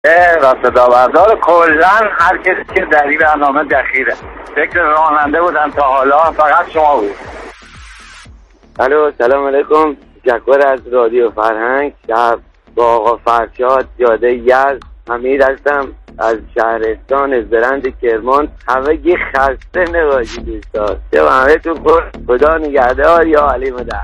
و صدا بردار کلن هر کسی که در این برنامه دخیره. فکر راننده بودن تا حالا فقط شما بود. الو، سلام علیکم. جکور از رادیو فرهنگ، شهر با آقا فرشاد، جاده یزد. حمید هستم از شهرستان زرند کرمان. همگی خسته نباشید دوستان. چه همه تو خدا نگهدار یا علی مدد.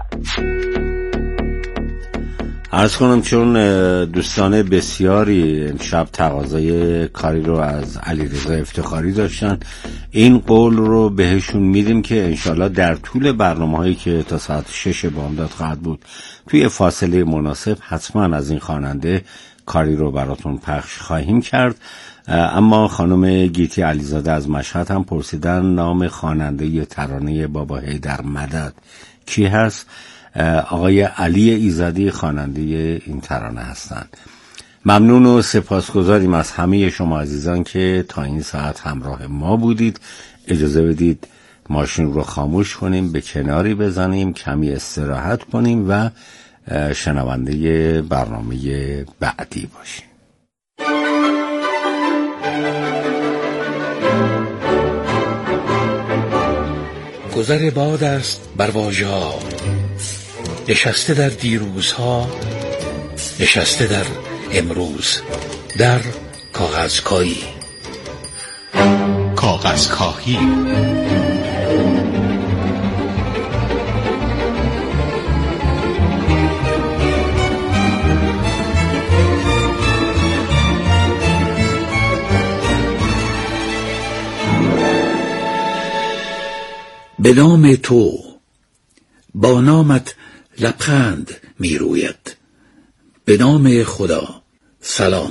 عرض کنم چون دوستان بسیاری امشب تقاضای کاری رو از علیرضا افتخاری داشتن، این قول رو بهشون میدیم که انشالله در طول برنامه‌هایی که تا ساعت 6 بامداد خواهد بود توی فاصله مناسب حتما از این خواننده کاری رو براتون پخش خواهیم کرد. اما خانم گیتی علیزاده از مشهد هم پرسیدن نام خواننده ترانه بابا حیدر مدد کی هست. آقای علی ایزدی خواننده این ترانه هستند. ممنون و سپاسگزاریم از همه شما عزیزان که تا این ساعت همراه ما بودید. اجازه بدید ماشین رو خاموش کنیم، به کناری بزنیم، کمی استراحت کنیم و شنونده برنامه بعدی باشیم. گذر باد است بر واژه‌ها، نشسته در دیروزها، نشسته در امروز، در کاغذکایی. کاغذکاهی به نام تو، با نامت لبخند می روید. به نام خدا سلام.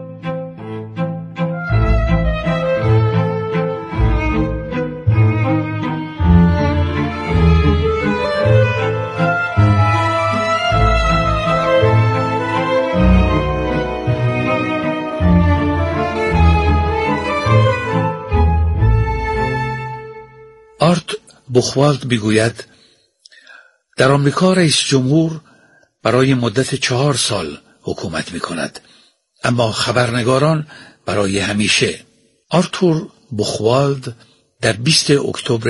آرت بوخوالد میگوید در آمریکا رئیس جمهور برای مدت 4 سال حکومت می کند، اما خبرنگاران برای همیشه. آرتور بوخوالد در 20 اکتبر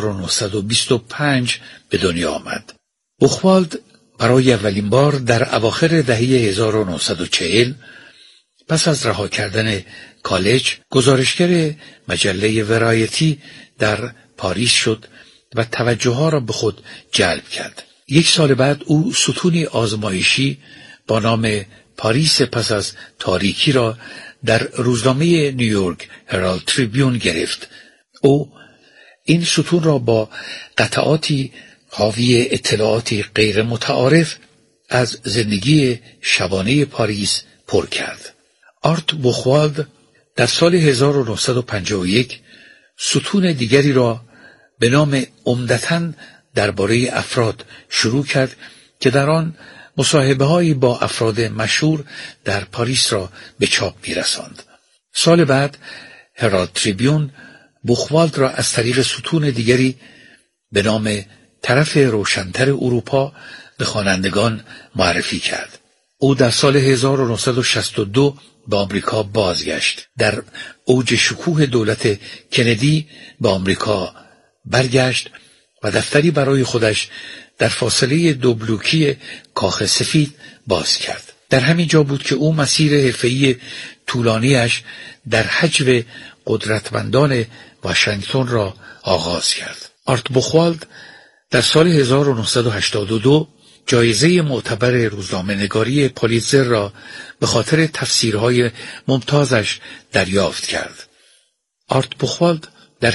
1925 به دنیا آمد. بوخوالد برای اولین بار در اواخر دهه 1940 پس از رها کردن کالج گزارشگر مجله ورایتی در پاریس شد و توجه ها را به خود جلب کرد. 1 سال بعد او ستونی آزمایشی با نام پاریس پس از تاریکی را در روزنامه نیویورک هرالد تریبیون گرفت. او این ستون را با قطعاتی حاوی اطلاعاتی غیر متعارف از زندگی شبانه پاریس پر کرد. آرت بوخوالد در سال 1951 ستون دیگری را به نام عمدتاً درباره افراد شروع کرد که در آن مصاحبه‌هایی با افراد مشهور در پاریس را به چاپ می‌رساند. سال بعد هرالد تریبیون بوخوالد را از طریق ستون دیگری به نام طرف روشن‌تر اروپا به خوانندگان معرفی کرد. او در سال 1962 به آمریکا بازگشت. در اوج شکوه دولت کندی به آمریکا برگشت و دفتری برای خودش در فاصله 2 بلوکی کاخ سفید باز کرد. در همین جا بود که او مسیر حرفه‌ای طولانیش در حجو قدرتمندان واشنگتن را آغاز کرد. آرت بوخوالد در سال 1982 جایزه معتبر روزنامه‌نگاری پولیتزر را به خاطر تفسیرهای ممتازش دریافت کرد. آرت بوخوالد در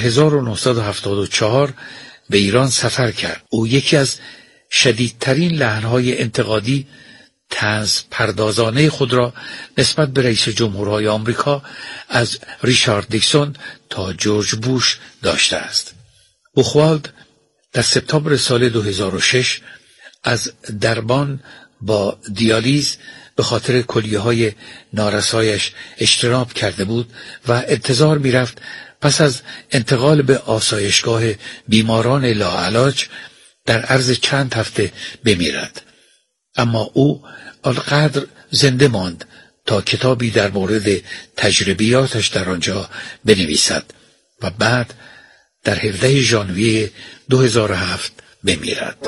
1974 به ایران سفر کرد. او یکی از شدیدترین لحن‌های انتقادی طنز پردازانه خود را نسبت به رئیس جمهورهای آمریکا از ریچارد نیکسون تا جورج بوش داشته است. بوخوالد در سپتامبر سال 2006 از درمان با دیالیز به خاطر کلیه‌های نارسایش اجتناب کرده بود و انتظار می‌رفت پس از انتقال به آسایشگاه بیماران لاعلاج در عرض چند هفته بمیرد. اما او آنقدر زنده ماند تا کتابی در مورد تجربیاتش در آنجا بنویسد و بعد در 17 ژانویه 2007 بمیرد.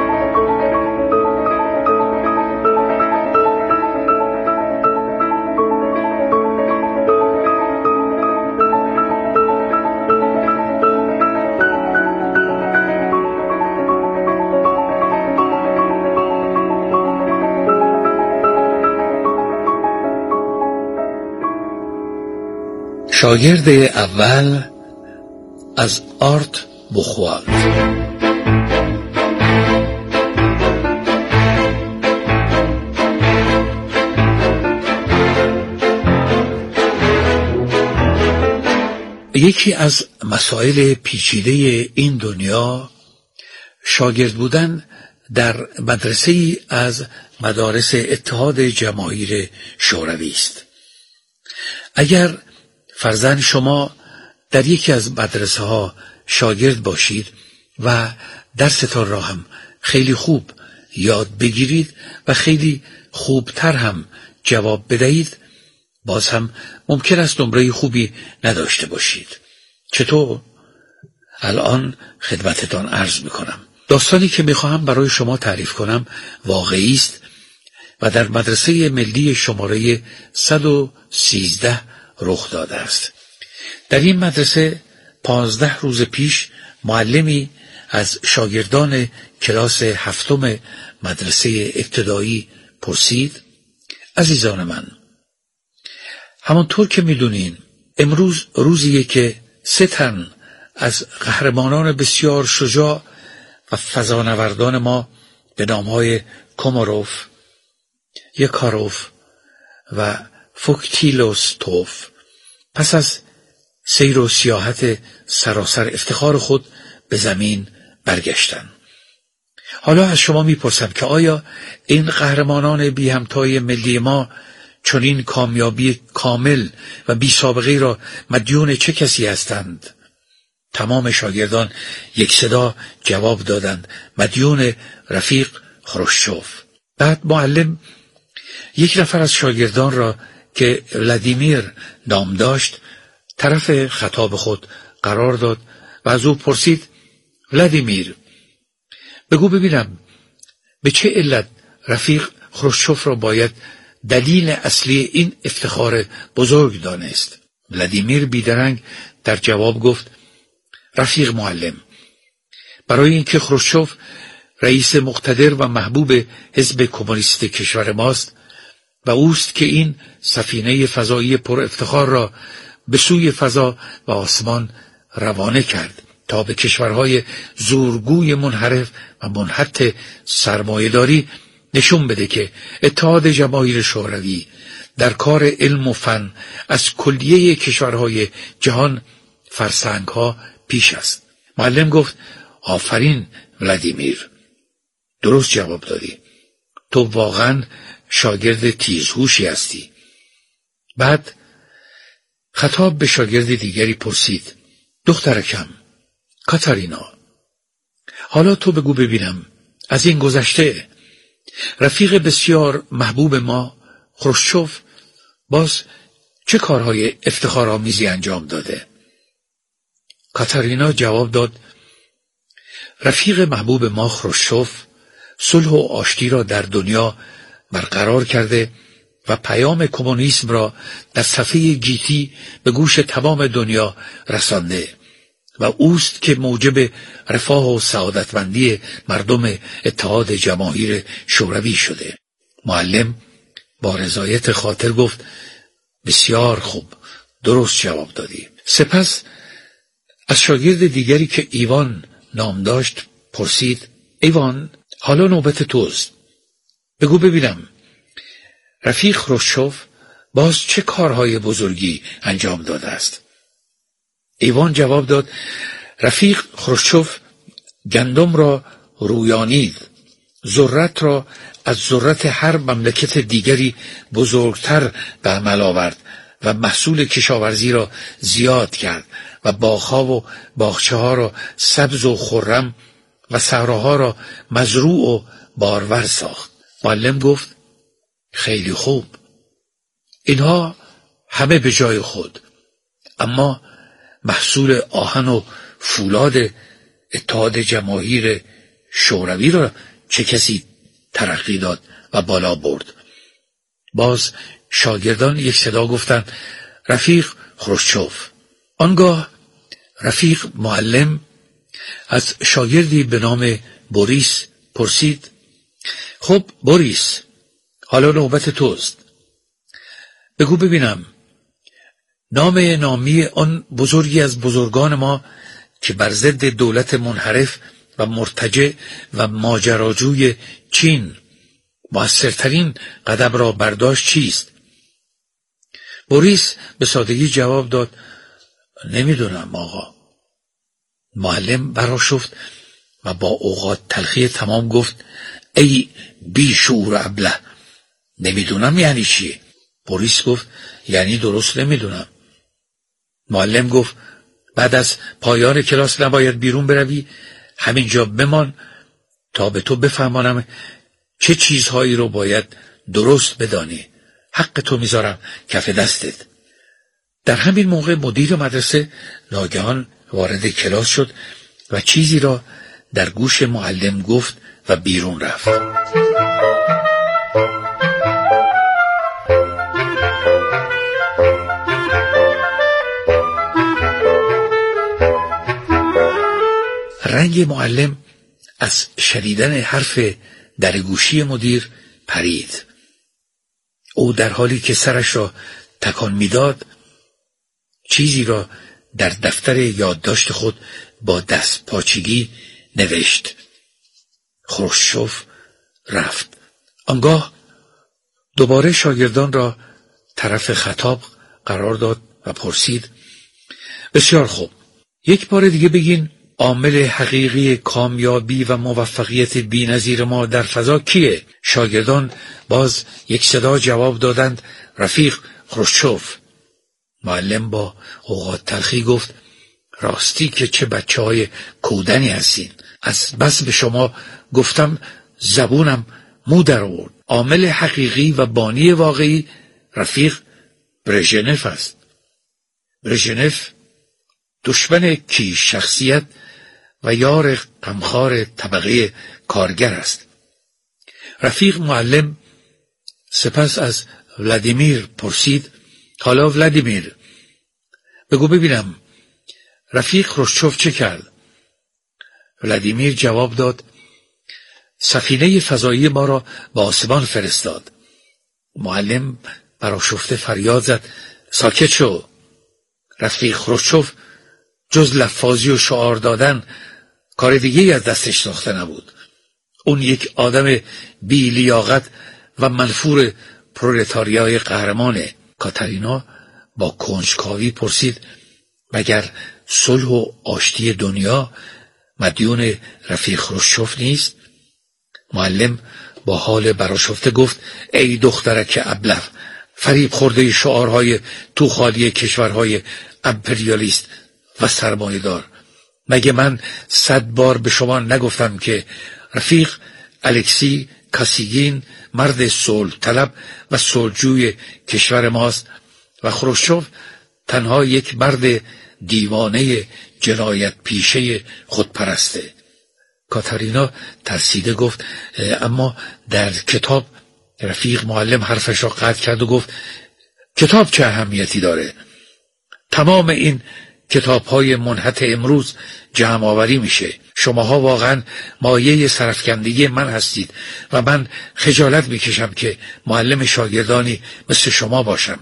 شاگرد اول از آرت بوخوالد. یکی از مسائل پیچیده این دنیا شاگرد بودن در مدرسه‌ای از مدارس اتحاد جماهیر شوروی است. اگر فرضاً شما در یکی از مدرسه ها شاگرد باشید و درستان را هم خیلی خوب یاد بگیرید و خیلی خوبتر هم جواب بدهید، باز هم ممکن است نمره خوبی نداشته باشید. چطور؟ الان خدمتتان عرض میکنم. داستانی که میخواهم برای شما تعریف کنم واقعی است و در مدرسه ملی شماره 113 رخ داده است. در این مدرسه 15 روز پیش معلمی از شاگردان کلاس 7 مدرسه ابتدایی پرسید: عزیزان من، همانطور که میدونین امروز روزیه که 3 تن از قهرمانان بسیار شجاع و فضانوردان ما به نامهای کوماروف، یکاروف و فوکتیلوستوف پس از سیر و سیاحت سراسر افتخار خود به زمین برگشتن. حالا از شما میپرسم که آیا این قهرمانان بی همتای ملی ما چنین کامیابی کامل و بی سابقه را مدیون چه کسی هستند؟ تمام شاگردان یک صدا جواب دادند: مدیون رفیق خروشچوف. بعد معلم یک نفر از شاگردان را که ولادیمیر نام داشت طرف خطاب خود قرار داد و از او پرسید: ولادیمیر، بگو ببینم به چه علت رفیق خروشچوف را باید دلیل اصلی این افتخار بزرگ دانست؟ ولادیمیر بیدرنگ در جواب گفت: رفیق معلم، برای اینکه خروشچوف رئیس مقتدر و محبوب حزب کمونیست کشور ماست و اوست که این سفینه فضایی پر افتخار را به سوی فضا و آسمان روانه کرد تا به کشورهای زورگوی منحرف و منحط سرمایه‌داری نشون بده که اتحاد جماهیر شوروی در کار علم و فن از کلیه کشورهای جهان فرسنگ‌ها پیش است. معلم گفت: آفرین ولادیمیر، درست جواب دادی، تو واقعا شاگرد تیزهوشی هستی. بعد خطاب به شاگرد دیگری پرسید: دخترکم کاتارینا، حالا تو بگو ببینم از این گذشته رفیق بسیار محبوب ما خروشچوف باز چه کارهای افتخارآمیزی انجام داده؟ کاتارینا جواب داد: رفیق محبوب ما خروشچوف صلح و آشتی را در دنیا برقرار کرده و پیام کمونیسم را در صفحه گیتی به گوش تمام دنیا رسانده و اوست که موجب رفاه و سعادتمندی مردم اتحاد جماهیر شوروی شده. معلم با رضایت خاطر گفت: بسیار خوب، درست جواب دادی. سپس از شاگرد دیگری که ایوان نام داشت پرسید: ایوان، حالا نوبت توست، بگو ببینم رفیق خروشچوف باز چه کارهای بزرگی انجام داده است؟ ایوان جواب داد: رفیق خروشچوف گندم را رویانید، ذرت را از ذرت هر مملکت دیگری بزرگتر به عمل آورد و محصول کشاورزی را زیاد کرد و باغ‌ها و باغچه‌ها را سبز و خرم و صحراها را مزروع و بارور ساخت. معلم گفت: خیلی خوب، اینها همه به جای خود، اما محصول آهن و فولاد اتحاد جماهیر شوروی را چه کسی ترقی داد و بالا برد؟ باز شاگردان یک صدا گفتند رفیق خروشچوف. آنگاه رفیق معلم از شاگردی به نام بوریس پرسید خب بوریس، حالا نوبت توست. بگو ببینم نامی آن بزرگی از بزرگان ما که بر ضد دولت منحرف و مرتجع و ماجراجوی چین مؤثرترین قدم را برداشت چیست؟ بوریس به سادگی جواب داد نمیدونم آقا. معلم برآشفت و با اوقات تلخی تمام گفت ای بی شعور ابله، نمیدونم یعنی چیه؟ بوریس گفت یعنی درست نمیدونم. معلم گفت بعد از پایان کلاس نباید بیرون بروی، همینجا بمان تا به تو بفهمانم چه چیزهایی رو باید درست بدانی. حق تو میذارم کف دستت. در همین موقع مدیر مدرسه ناگهان وارد کلاس شد و چیزی را در گوش معلم گفت و بیرون رفت. رنگ معلم از شنیدن حرف در گوشی مدیر پرید. او در حالی که سرش را تکان میداد چیزی را در دفتر یادداشت خود با دست پاچگی نوشت. خروشچوف رفت. آنگاه دوباره شاگردان را طرف خطاب قرار داد و پرسید بسیار خوب، یک بار دیگه بگین عامل حقیقی کامیابی و موفقیت بی‌نظیر ما در فضا کیه؟ شاگردان باز یک صدا جواب دادند رفیق خروشچوف. معلم با اوقات تلخی گفت راستی که چه بچه‌های کودنی هستین. از بس به شما گفتم زبونم مو در آورد. عامل حقیقی و بانی واقعی رفیق برژنف است. برژنف دشمن کیش شخصیت و یار غمخوار طبقه کارگر است. رفیق معلم سپس از ولادیمیر پرسید حالا ولادیمیر بگو ببینم رفیق خروشچوف چه کرد؟ ولادیمیر جواب داد سفینه فضایی ما را به آسمان فرستاد. معلم برآشفته فریاد زد ساکت شو. رفیق خروشچوف جز لفاظی و شعار دادن کار دیگه از دستش ساخته نبود. اون یک آدم بی لیاقت و منفور پرولتاریای قهرمانه. کاتارینا با کنجکاوی پرسید مگر صلح و آشتی دنیا مدیون رفیق خروشچوف نیست؟ معلم با حال برآشفته گفت ای دخترک ابله، فریب خورده شعارهای تو خالی کشورهای امپریالیست و سرمایه‌دار. مگه من 100 بار به شما نگفتم که رفیق الکسی کاسیگین مرد صلح طلب و صلحجوی کشور ماست و خروشچوف تنها یک مرد دیوانه جنایت پیشه خودپرسته. کاتارینا ترسیده گفت اما در کتاب. رفیق معلم حرفش را قطع کرد و گفت کتاب چه اهمیتی داره؟ تمام این کتاب‌های منحت امروز جمع آوری میشه. شماها واقعا مایه سرفکندگی من هستید و من خجالت میکشم که معلم شاگردانی مثل شما باشم.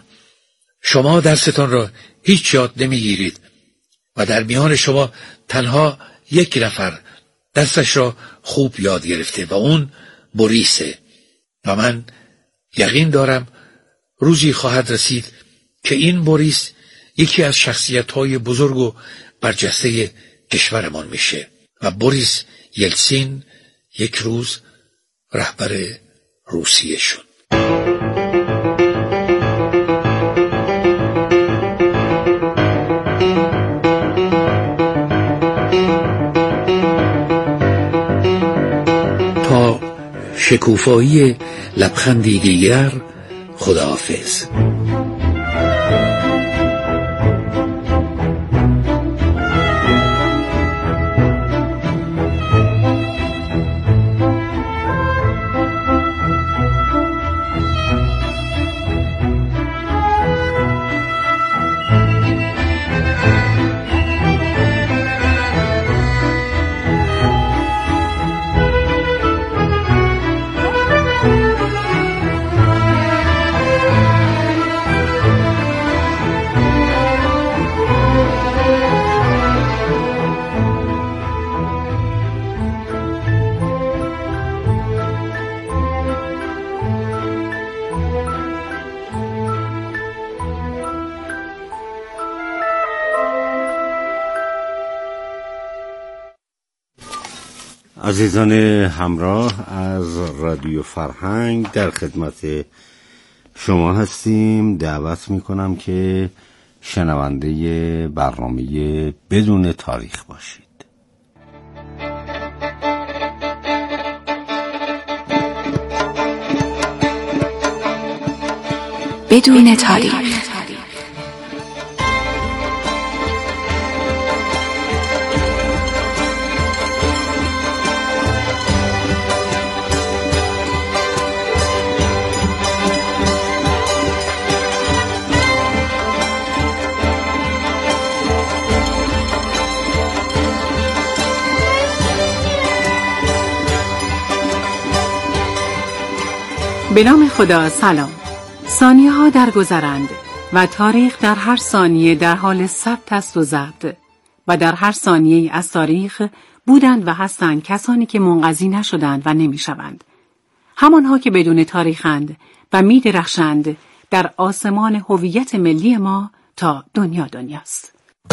شما درستان را هیچ یاد نمیگیرید و در میان شما تنها یک نفر درسش را خوب یاد گرفته و اون بوریسه و من یقین دارم روزی خواهد رسید که این بوریس یکی از شخصیت‌های بزرگ و برجسته کشورمان میشه و بوریس یلتسین یک روز رهبر روسیه شد. تا شکوفایی لبخندی دیگر، خداحافظ. عزیزان همراه از رادیو فرهنگ در خدمت شما هستیم. دعوت میکنم که شنونده برنامه بدون تاریخ باشید. بدون تاریخ. به نام خدا. سلام. ثانیه ها در گذرند و تاریخ در هر ثانیه در حال ثبت است و ضبط، و در هر ثانیه از تاریخ بودند و هستند کسانی که منقضی نشدند و نمیشوند، همانها که بدون تاریخند و می درخشند در آسمان هویت ملی ما تا دنیاست.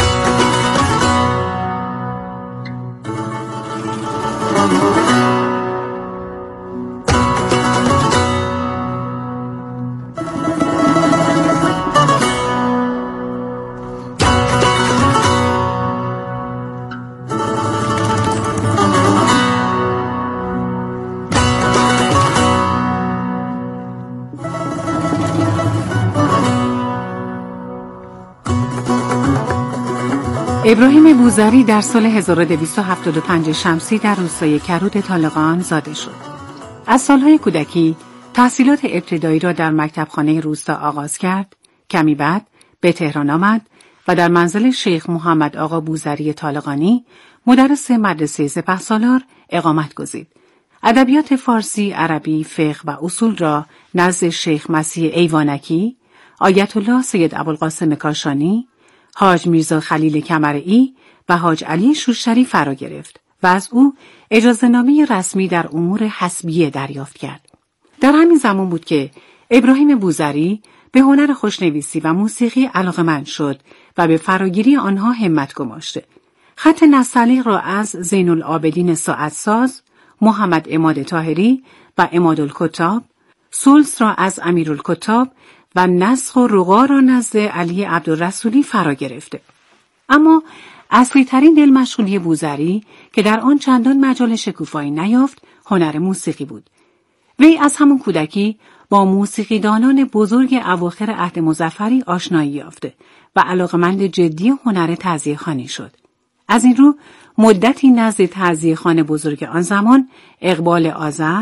ابراهیم بوذری در سال 1275 شمسی در روستای کرود طالقان زاده شد. از سالهای کودکی تحصیلات ابتدایی را در مکتبخانه روستا آغاز کرد. کمی بعد به تهران آمد و در منزل شیخ محمد آقا بوذری طالقانی مدرس مدرسه سپهسالار اقامت گزید. ادبیات فارسی، عربی، فقه و اصول را نزد شیخ مسیح ایوانکی، آیت الله سید ابوالقاسم کاشانی، حاج میرزا خلیل کمرئی و حاج علی شوشتری فرا گرفت و از او اجازه‌نامه رسمی در امور حسبیه دریافت کرد. در همین زمان بود که ابراهیم بوذری به هنر خوشنویسی و موسیقی علاقه‌مند شد و به فراگیری آنها همت گماشت. خط نستعلیق را از زین العابدین ساعتساز، محمد عماد طاهری و عمادالکتاب، سلس را از امیرالکتاب و نسخ و رقا را نزد علی عبدالرسولی فرا گرفته. اما اصلی ترین دل مشغولی بوذری که در آن چندان مجال شکوفایی نیافت، هنر موسیقی بود. وی از همون کودکی با موسیقیدانان بزرگ اواخر عهد مظفری آشنایی یافته و علاقمند جدی هنر تعزیه‌خوانی شد. از این رو مدتی نزد تعزیه‌خوان بزرگ آن زمان اقبال آذر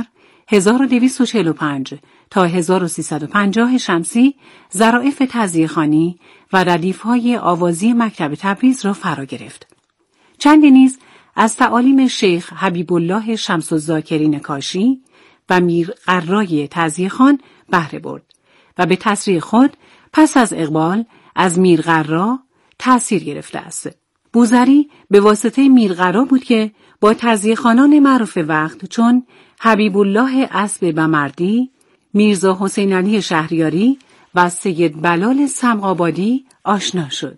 1245 تا 1350 شمسی ظرافت تعزیه‌خوانی و ردیف‌های آوازی مکتب تبریز را فرا گرفت. چندی نیز از تعالیم شیخ حبیب الله شمس الذاکرین کاشی و میر قرای تعزیه‌خوان بهره برد و به تصریح خود پس از اقبال از میر قرا تأثیر گرفته است. بوذری به واسطه میر قرا بود که با تعزیه‌خوانان معروف وقت چون حبیب الله اسب بمردی، میرزا حسین علی شهریاری و سید بلال سمق‌آبادی آشنا شد.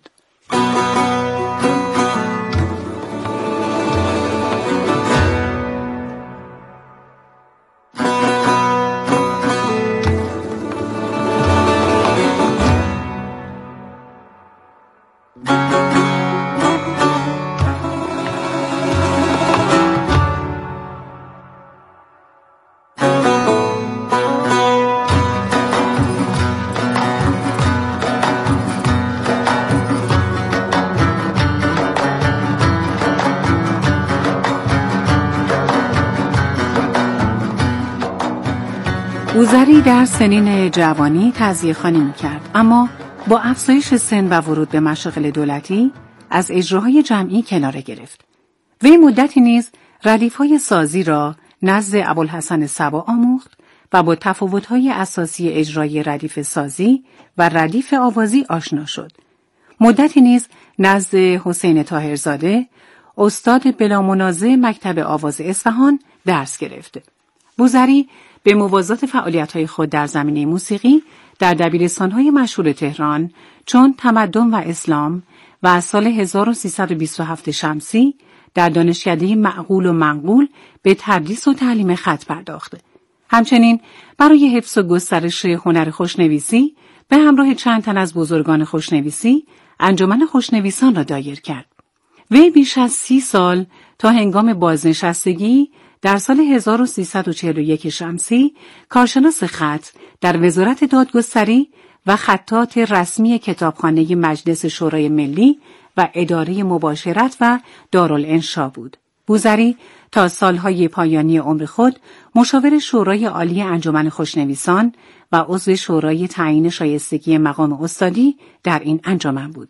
بوذری در سنین جوانی تعزیه‌خوانی می‌کرد، اما با افزایش سن و ورود به مشاغل دولتی از اجراهای جمعی کناره گرفت. وی مدتی نیز ردیف‌های سازی را نزد ابوالحسن صبا آموخت و با تفاوت‌های اساسی اجرای ردیف سازی و ردیف آوازی آشنا شد. مدتی نیز نزد حسین طاهرزاده، استاد بلا منازع مکتب آواز اصفهان درس گرفت. بوذری به موازات فعالیت‌های خود در زمینه موسیقی در دبیرستان‌های مشهور تهران چون تمدن و اسلام و از سال 1327 شمسی در دانشکده معقول و منقول به تدریس و تعلیم خط پرداخت. همچنین برای حفظ و گسترش هنر خوشنویسی به همراه چند تن از بزرگان خوشنویسی انجمن خوشنویسان را دایر کرد. وی بیش از 30 سال تا هنگام بازنشستگی در سال 1341 شمسی کارشناس خط در وزارت دادگستری و خطاط رسمی کتابخانه مجلس شورای ملی و اداره مباشرت و دارالانشا بود. بوذری تا سالهای پایانی عمر خود مشاور شورای عالی انجمن خوشنویسان و عضو شورای تعیین شایستگی مقام استادی در این انجمن بود.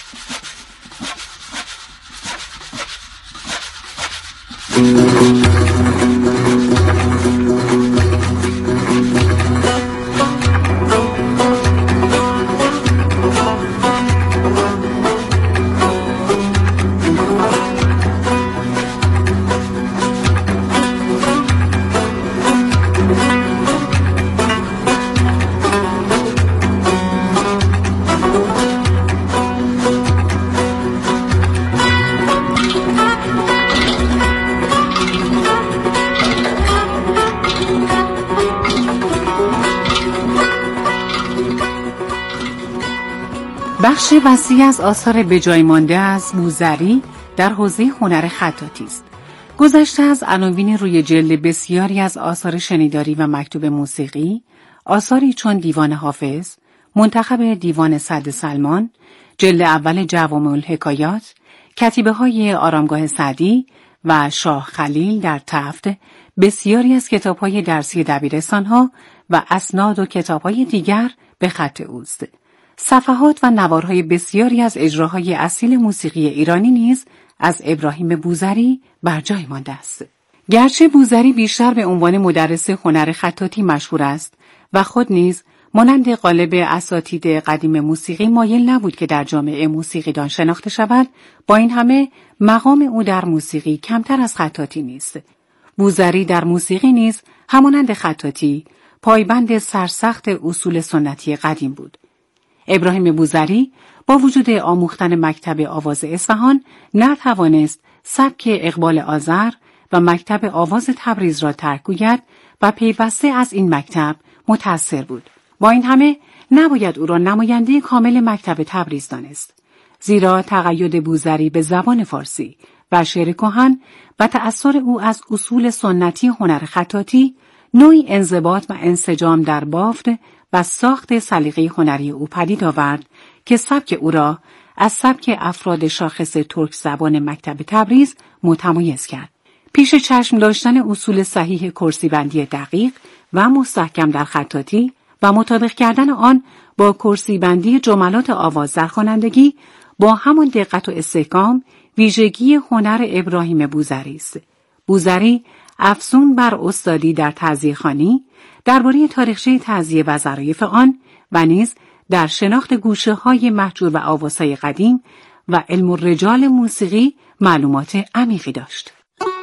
بخش وسیع از آثار بجای مانده از بوذری در حوزه هنر خطاطی است. گذشته از عناوین روی جلد بسیاری از آثار شنیداری و مکتوب موسیقی، آثاری چون دیوان حافظ، منتخب دیوان سعد سلمان، جلد اول جوامع الحکایات، کتیبه‌های آرامگاه سعدی و شاه خلیل در تفت، بسیاری از کتاب‌های درسی دبیرستان‌ها و اسناد و کتاب‌های دیگر به خط اوست. صفحات و نوارهای بسیاری از اجراهای اصیل موسیقی ایرانی نیز از ابراهیم بوذری بر جای مانده است. گرچه بوذری بیشتر به عنوان مدرس هنر خطاطی مشهور است و خود نیز مانند غالب اساتید قدیم موسیقی مایل نبود که در جامعه موسیقیدان شناخته شود، با این همه مقام او در موسیقی کمتر از خطاطی نیست. بوذری در موسیقی نیز همانند خطاطی پایبند سرسخت اصول سنتی قدیم بود. ابراهیم بوذری با وجود آموختن مکتب آواز اصفهان نتوانست سبک اقبال آذر و مکتب آواز تبریز را ترک گوید و پیوسته از این مکتب متأثر بود. با این همه نباید او را نماینده کامل مکتب تبریز دانست، زیرا تقید بوذری به زبان فارسی و شعر کهن و تأثیر او از اصول سنتی هنر خطاطی نوعی انضباط و انسجام در بافت و ساخت سلیقه هنری او پدید آورد که سبک او را از سبک افراد شاخص ترک زبان مکتب تبریز متمایز کرد. پیش چشم داشتن اصول صحیح کرسیبندی دقیق و مستحکم در خطاطی و مطابق کردن آن با کرسیبندی جملات آواز در خوانندگی با همان دقت و استحکام ویژگی هنر ابراهیم بوذری است. بوذری افزون بر استادی در تعزیه‌خوانی، درباره تاریخچه تعزیه و ظرایف آن و نیز در شناخت گوشه‌های مهجور و آوازهای قدیم و علم الرجال موسیقی معلومات عمیقی داشت.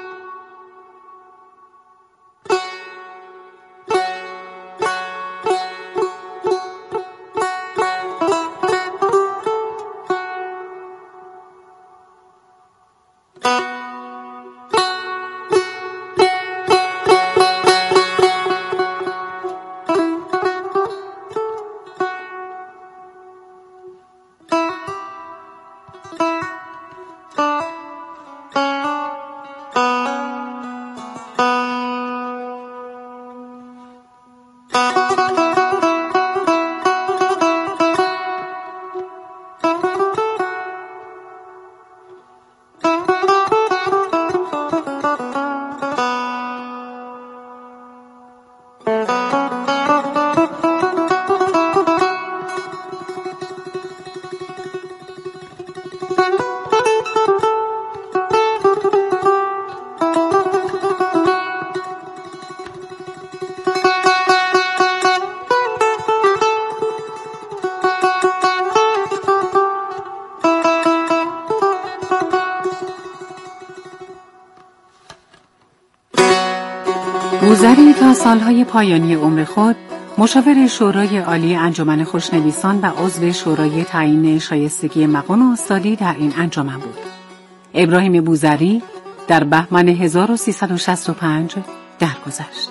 بوذری تا سالهای پایانی عمر خود مشاور شورای عالی انجمن خوشنویسان و عضو شورای تعیین شایستگی مقام استادی در این انجمن بود. ابراهیم بوذری در بهمن 1365 درگذشت.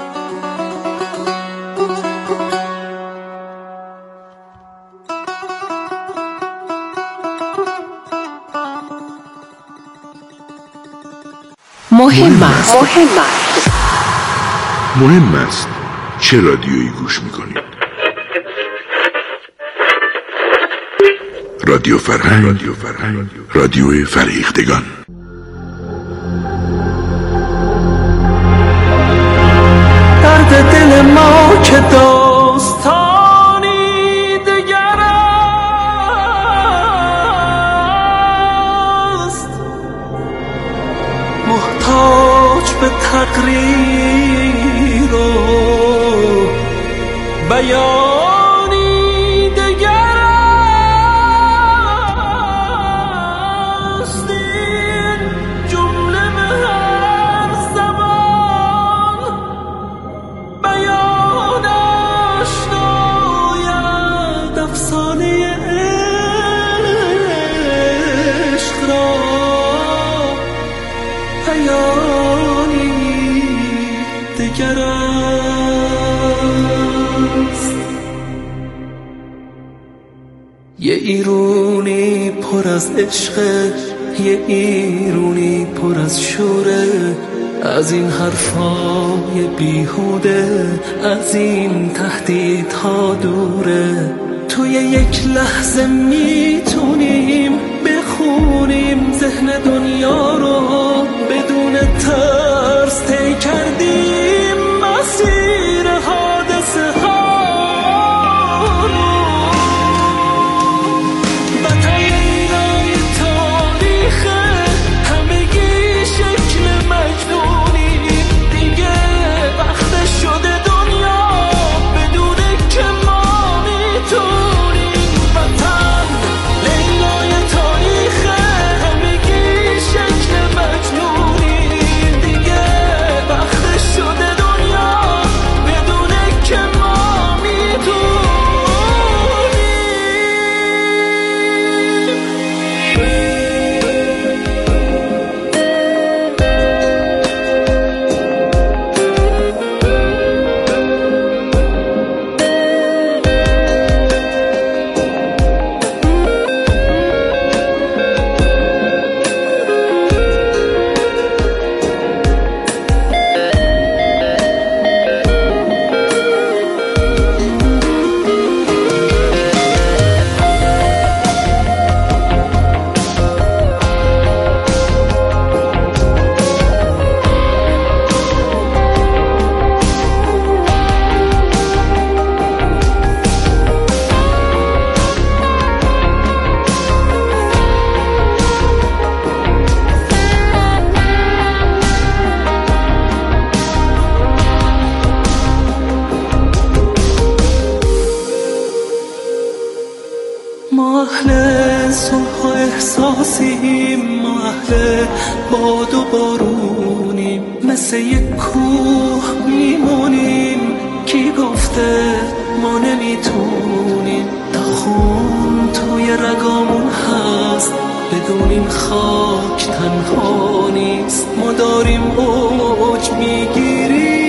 مهم است چه رادیویی گوش میکنید. رادیو فرهنگ، رادیو فرهیختگان. درد دل ما که داستانی دگر است، محتاج به تقریر و بیانی دگر است. این جمله به هر زبان بیانش ناید، افسانه عشق را بیانی دگر است. یه ایرونی پر از عشق، یه ایرونی پر از شوره، از این حرفای بیهوده، از این تهدیدها دوره. توی یک لحظه میتونیم بخونیم ذهن دنیا رو، بدون ترس طی کردیم مسیر حادثه ها رو. وطن ایران تاریخه، همگی شکل مجنونی، دیگه وقت شده دنیا بدونه که ما میتونیم. وطن لیلای تاریخه، همگی شکل مجنونی، دیگه وقت شده دنیا بدونه که ما میتونیم. ما اهل صلح و احساسیم، ما اهل باد و بارونیم، مثل یک کوه میمونیم. کی گفته ما نمیتونیم؟ تا خون توی رگامون هست، بدون این خاک تنها نیست. ما داریم اوج میگیریم